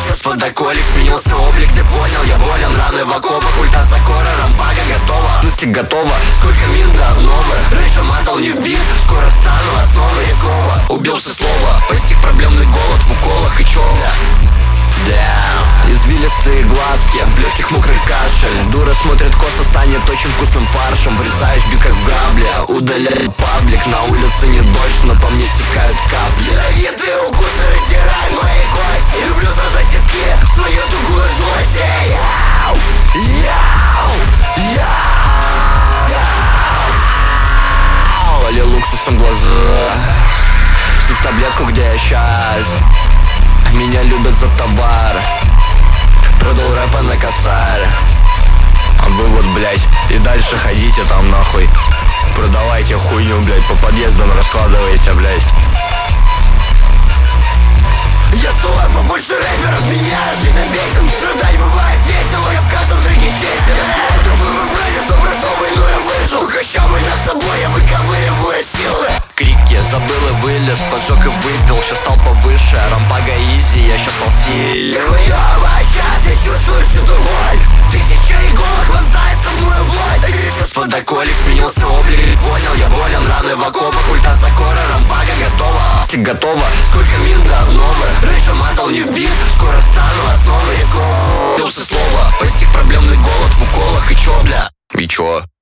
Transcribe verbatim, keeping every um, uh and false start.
Чувство до колик, сменился облик, ты понял, я волен. Раны в окопах, ульта за кора, рампага готова. Мстик готова, сколько мин до обновы. Раньше мазал не в бит, скоро стану основой рискова. Убился слово, постиг проблемный голод в уколах и чё? Да, извилистые глазки, в легких мокрый кашель. Дура смотрит косо, станет очень вкусным фаршем. Врезаюсь, бью как в грабли, удаляю паблик. На улице не дождь, но по мне стекают капли. Ядовитые укусы раздирают мои кости. Люблю зажать тиски, свою тугую злость. Яу, яу, яу. Валил уксусом глаза, слив таблетку, где я щас. Меня любят за товар, продал рэпа на косарь. А вы вот, блять, и дальше ходите там нахуй. Продавайте хуйню, блять, по подъездам раскладывайте, блять. Я стою побольше рэперов, меня жизнь обесен. Страдать бывает весело, я в каждом треке честен. Трупы вы братья, что прошел войну, я выжил. Качавай над собой, я выковыриваю силы. Крики, забыл и вылез, поджег и выпил. Сейчас стал повыше, рампага изи, я сейчас стал сильный. Хуёво, сейчас я чувствую всю ту боль. Тысяча иголок вонзается в мою плоть. Чувство до колик, сменился облик, понял, я волен. Раны в окопах, ульта за кора, рампага готова. Ты готова, сколько мин до обновы. Раньше мазал не в бит, скоро стану основой рисков. Убился слово, постиг проблемный голод в уколах и чё, бля? И чё?